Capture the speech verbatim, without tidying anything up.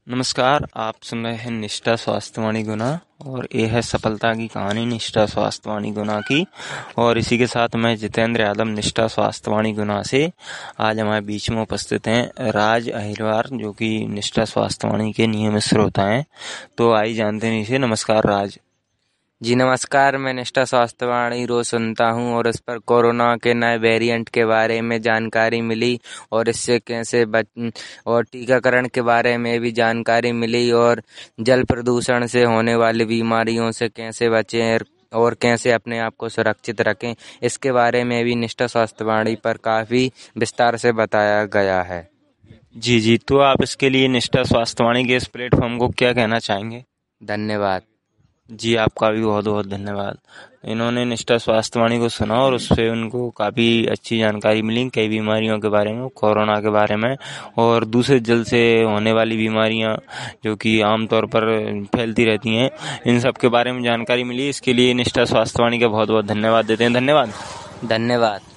नमस्कार, आप सुन रहे हैं निष्ठा स्वास्थ्यवाणी गुना और ये है सफलता की कहानी निष्ठा स्वास्थ्यवाणी गुना की। और इसी के साथ मैं जितेंद्र यादव निष्ठा स्वास्थ्यवाणी गुना से आज हमारे बीच में उपस्थित हैं राज अहिरवार, जो कि निष्ठा स्वास्थ्यवाणी के नियमित श्रोता हैं। तो आई जानते हैं इसे। नमस्कार राज जी नमस्कार। मैं निष्ठा स्वास्थ्यवाणी रोज सुनता हूं और इस पर कोरोना के नए वेरिएंट के बारे में जानकारी मिली और इससे कैसे बच और टीकाकरण के बारे में भी जानकारी मिली और जल प्रदूषण से होने वाली बीमारियों से कैसे बचें और कैसे अपने आप को सुरक्षित रखें, इसके बारे में भी निष्ठा स्वास्थ्यवाणी पर काफ़ी विस्तार से बताया गया है। जी जी तो आप इसके लिए निष्ठा स्वास्थ्यवाणी के इस प्लेटफॉर्म को क्या कहना चाहेंगे? धन्यवाद। जी आपका भी बहुत बहुत धन्यवाद। इन्होंने निष्ठा स्वास्थ्यवाणी को सुना और उससे उनको काफ़ी अच्छी जानकारी मिली कई बीमारियों के बारे में, कोरोना के बारे में और दूसरे जल से होने वाली बीमारियां जो कि आमतौर पर फैलती रहती हैं, इन सब के बारे में जानकारी मिली। इसके लिए निष्ठा स्वास्थ्यवाणी का बहुत बहुत धन्यवाद देते हैं। धन्यवाद धन्यवाद।